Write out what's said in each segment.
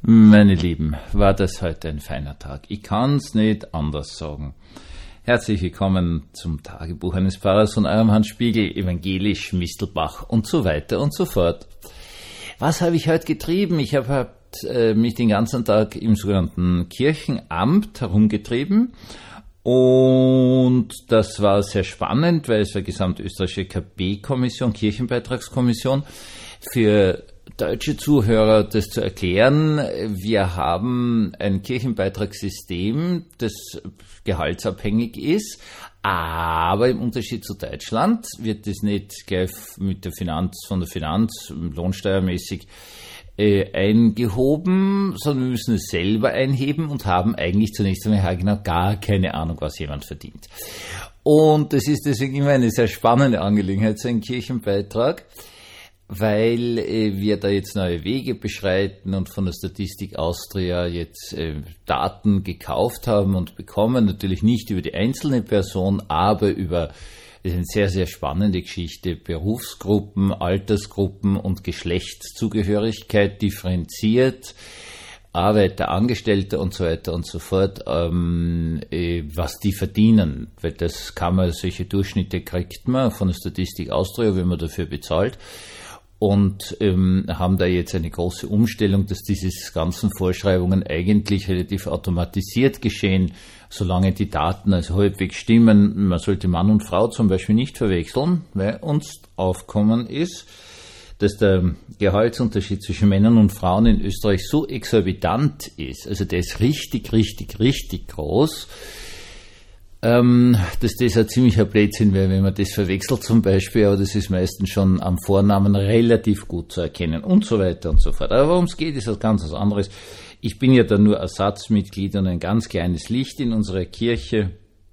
Meine Lieben, war das heute ein feiner Tag. Ich kann's nicht anders sagen. Herzlich willkommen zum Tagebuch eines Pfarrers von eurem Hans Spiegel, evangelisch, Mistelbach und so weiter und so fort. Was habe ich heute getrieben? Ich habe mich den ganzen Tag im sogenannten Kirchenamt herumgetrieben und das war sehr spannend, weil es war gesamtösterreichische KB-Kommission, Kirchenbeitragskommission. Für deutsche Zuhörer das zu erklären, wir haben ein Kirchenbeitragssystem, das gehaltsabhängig ist, aber im Unterschied zu Deutschland wird das nicht gleich mit der Finanz, lohnsteuermäßig eingehoben, sondern wir müssen es selber einheben und haben eigentlich zunächst einmal genau gar keine Ahnung, was jemand verdient. Und das ist deswegen immer eine sehr spannende Angelegenheit, so ein Kirchenbeitrag, weil wir da jetzt neue Wege beschreiten und von der Statistik Austria jetzt Daten gekauft haben und bekommen, natürlich nicht über die einzelne Person, aber über, das ist eine sehr, sehr spannende Geschichte, Berufsgruppen, Altersgruppen und Geschlechtszugehörigkeit differenziert, Arbeiter, Angestellte und so weiter und so fort, was die verdienen, weil das kann man, solche Durchschnitte kriegt man von der Statistik Austria, wenn man dafür bezahlt. Und haben da jetzt eine große Umstellung, dass diese ganzen Vorschreibungen eigentlich relativ automatisiert geschehen, solange die Daten also halbwegs stimmen. Man sollte Mann und Frau zum Beispiel nicht verwechseln, weil uns aufgekommen ist, dass der Gehaltsunterschied zwischen Männern und Frauen in Österreich so exorbitant ist, also der ist richtig groß, dass das ein ziemlicher Blödsinn wäre, wenn man das verwechselt zum Beispiel, aber das ist meistens schon am Vornamen relativ gut zu erkennen und so weiter und so fort. Aber worum es geht, ist was ganz anderes. Ich bin ja da nur Ersatzmitglied und ein ganz kleines Licht in unserer Kirche,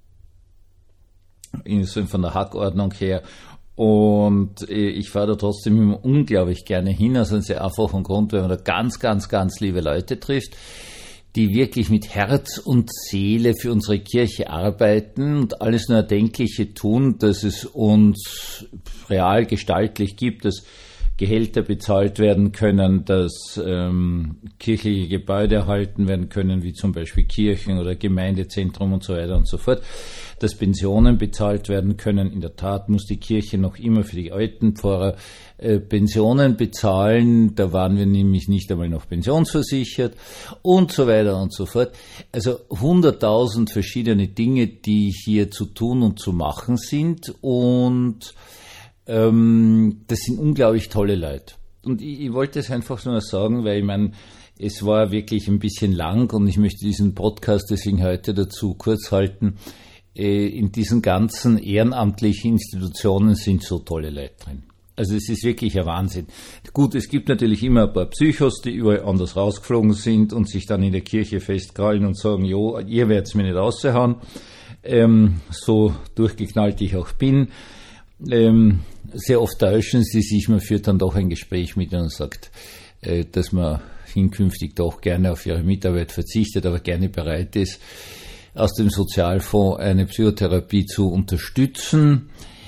von der Hackordnung her, und ich fahre da trotzdem immer unglaublich gerne hin, aus einem sehr einfachen Grund, weil man da ganz liebe Leute trifft, die wirklich mit Herz und Seele für unsere Kirche arbeiten und alles nur Erdenkliche tun, dass es uns real gestaltlich gibt, dass Gehälter bezahlt werden können, dass kirchliche Gebäude erhalten werden können, wie zum Beispiel Kirchen oder Gemeindezentrum und so weiter und so fort, dass Pensionen bezahlt werden können. In der Tat muss die Kirche noch immer für die alten Pfarrer Pensionen bezahlen, da waren wir nämlich nicht einmal noch pensionsversichert und so weiter und so fort. Also 100.000 verschiedene Dinge, die hier zu tun und zu machen sind, und das sind unglaublich tolle Leute. Und ich wollte es einfach nur sagen, weil ich meine, es war wirklich ein bisschen lang und ich möchte diesen Podcast deswegen heute dazu kurz halten. In diesen ganzen ehrenamtlichen Institutionen sind so tolle Leute drin. Also es ist wirklich ein Wahnsinn. Gut, es gibt natürlich immer ein paar Psychos, die überall anders rausgeflogen sind und sich dann in der Kirche festkrallen und sagen, jo, ihr werdet's mir nicht raushauen. So durchgeknallt ich auch bin. Sehr oft täuschen sie sich, man führt dann doch ein Gespräch mit ihnen und sagt, dass man hinkünftig doch gerne auf ihre Mitarbeit verzichtet, aber gerne bereit ist, aus dem Sozialfonds eine Psychotherapie zu unterstützen.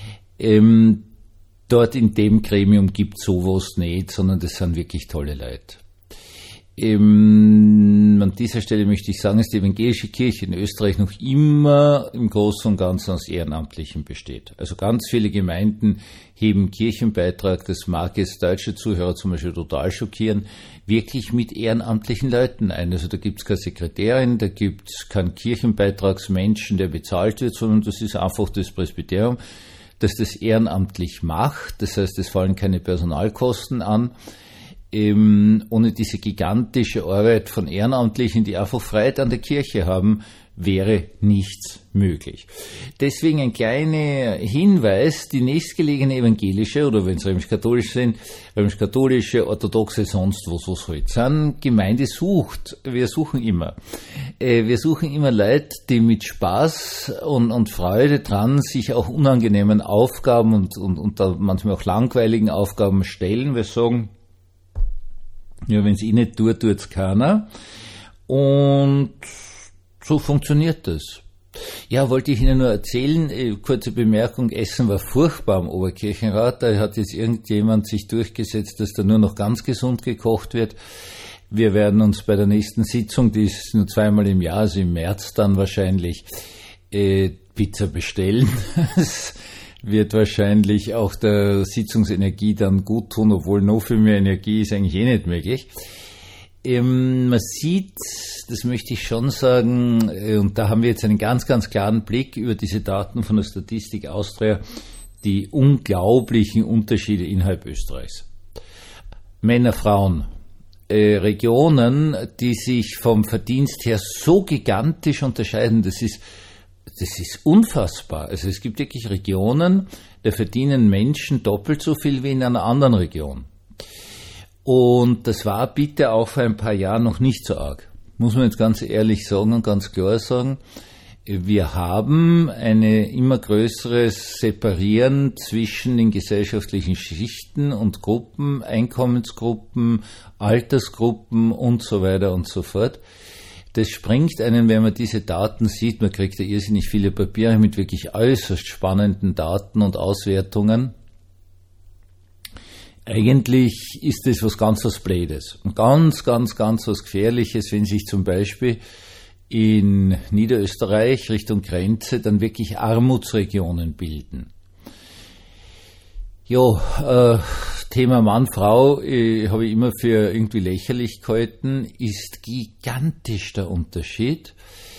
Dort in dem Gremium gibt es sowas nicht, sondern das sind wirklich tolle Leute. An dieser Stelle möchte ich sagen, dass die evangelische Kirche in Österreich noch immer im Großen und Ganzen aus Ehrenamtlichen besteht. Also ganz viele Gemeinden heben Kirchenbeitrag, das mag jetzt deutsche Zuhörer zum Beispiel total schockieren, wirklich mit ehrenamtlichen Leuten ein. Also da gibt es keine Sekretärin, da gibt es keinen Kirchenbeitragsmenschen, der bezahlt wird, sondern das ist einfach das Presbyterium, das das ehrenamtlich macht. Das heißt, es fallen keine Personalkosten an. Ohne diese gigantische Arbeit von Ehrenamtlichen, die einfach Freude an der Kirche haben, wäre nichts möglich. Deswegen ein kleiner Hinweis, die nächstgelegene evangelische, oder wenn es römisch-katholisch sind, römisch-katholische, orthodoxe, sonst was halt sind, Gemeinde sucht. Wir suchen immer. Wir suchen immer Leute, die mit Spaß und Freude dran sich auch unangenehmen Aufgaben und manchmal auch langweiligen Aufgaben stellen. Wir sagen, ja, wenn es ich nicht tue, tut's keiner. Und so funktioniert das. Ja, wollte ich Ihnen nur erzählen, kurze Bemerkung, Essen war furchtbar am Oberkirchenrat, da hat jetzt irgendjemand sich durchgesetzt, dass da nur noch ganz gesund gekocht wird. Wir werden uns bei der nächsten Sitzung, die ist nur zweimal im Jahr, also im März dann wahrscheinlich, Pizza bestellen. Es wird wahrscheinlich auch der Sitzungsenergie dann gut tun, obwohl noch viel mehr Energie ist eigentlich nicht möglich. Man sieht, das möchte ich schon sagen, und da haben wir jetzt einen ganz, ganz klaren Blick über diese Daten von der Statistik Austria, die unglaublichen Unterschiede innerhalb Österreichs. Männer, Frauen, Regionen, die sich vom Verdienst her so gigantisch unterscheiden, das ist unfassbar. Also es gibt wirklich Regionen, da verdienen Menschen doppelt so viel wie in einer anderen Region. Und das war bitte auch vor ein paar Jahren noch nicht so arg. Muss man jetzt ganz ehrlich sagen und ganz klar sagen. Wir haben eine immer größeres Separieren zwischen den gesellschaftlichen Schichten und Gruppen, Einkommensgruppen, Altersgruppen und so weiter und so fort. Das springt einen, wenn man diese Daten sieht, man kriegt ja irrsinnig viele Papiere mit wirklich äußerst spannenden Daten und Auswertungen. Eigentlich ist das was ganz was Blödes und ganz, ganz, ganz was Gefährliches, wenn sich zum Beispiel in Niederösterreich Richtung Grenze dann wirklich Armutsregionen bilden. Ja, Thema Mann, Frau habe ich immer für irgendwie lächerlich gehalten, ist gigantisch der Unterschied.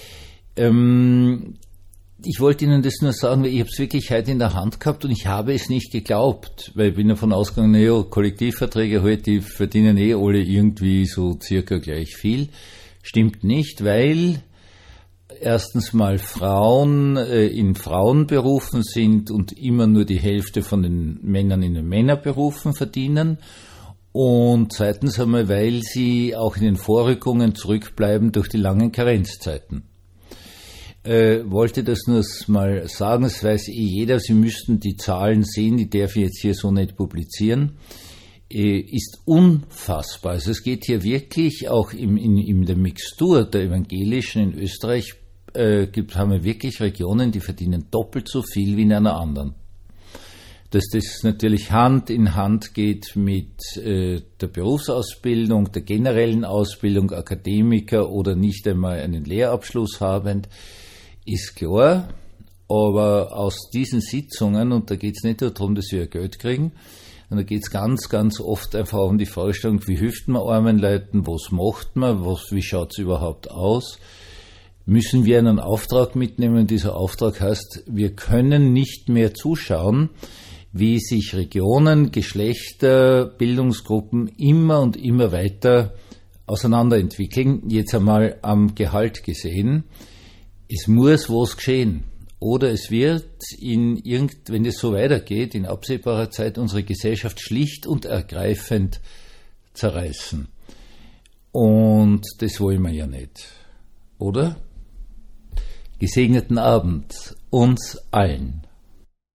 Ich wollte Ihnen das nur sagen, weil ich habe es wirklich heute in der Hand gehabt und ich habe es nicht geglaubt, weil ich bin davon ausgegangen, naja, Kollektivverträge halt, die verdienen alle irgendwie so circa gleich viel. Stimmt nicht, weil erstens mal Frauen in Frauenberufen sind und immer nur die Hälfte von den Männern in den Männerberufen verdienen. Und zweitens einmal, weil sie auch in den Vorrückungen zurückbleiben durch die langen Karenzzeiten. Wollte das nur mal sagen, das weiß jeder, Sie müssten die Zahlen sehen, die darf ich jetzt hier so nicht publizieren, ist unfassbar. Also es geht hier wirklich auch in der Mixtur der Evangelischen in Österreich, haben wir wirklich Regionen, die verdienen doppelt so viel wie in einer anderen. Dass das natürlich Hand in Hand geht mit der Berufsausbildung, der generellen Ausbildung, Akademiker oder nicht einmal einen Lehrabschluss habend, ist klar, aber aus diesen Sitzungen, und da geht es nicht nur darum, dass wir Geld kriegen, und da geht es ganz, ganz oft einfach um die Vorstellung, wie hilft man armen Leuten, was macht man, wie schaut es überhaupt aus, müssen wir einen Auftrag mitnehmen. Und dieser Auftrag heißt, wir können nicht mehr zuschauen, wie sich Regionen, Geschlechter, Bildungsgruppen immer und immer weiter auseinanderentwickeln. Jetzt einmal am Gehalt gesehen. Es muss was geschehen. Oder es wird wenn es so weitergeht, in absehbarer Zeit unsere Gesellschaft schlicht und ergreifend zerreißen. Und das wollen wir ja nicht. Oder? Gesegneten Abend uns allen.